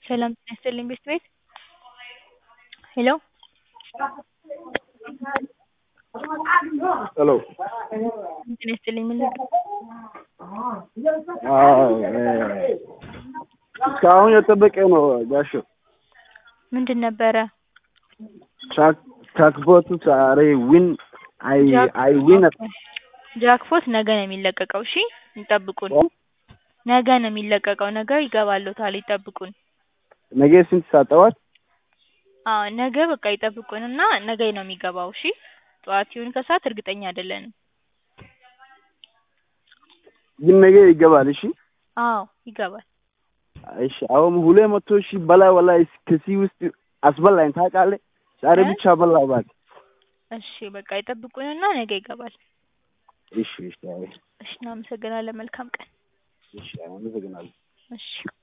ሰላም ጤና ይስጥልኝ ቤት ሄሎ ሄሎ ጤና ይስጥልኝ ምን ልርዳ? እስካሁን የጠበቀ ነው ጋሽ ምንድን ነበረ? ጃክፖቱ ዛሬ ዊን አይ ዊን ጃክፖት ነገ ነው የሚለቀቀው። እሺ ይጠብቁን። ነገ ነው የሚለቀቀው። ነገ ይገባልዎታል ይጠብቁን። ነገ ስንት ሰዓት ጠዋት? አዎ ነገ በቃ ይጠብቁንና ነገ ነው የሚገባው። እሺ ጠዋት ይሁን ከሰዓት እርግጠኛ አይደለንም። ግን ነገ ይገባል። እሺ አዎ ይገባል። እሺ አሁን 200,000 በላይ ወላሂ ከዚህ ውስጥ አስበላኝ ታውቃለህ? ዛሬ ብቻ በላው እባክህ። እሺ በቃ ይጠብቁንና ነገ ይገባል። እሺ እሺ እናመሰግናለን። መልካም ቀን። እሺ አመሰግናለሁ። እሺ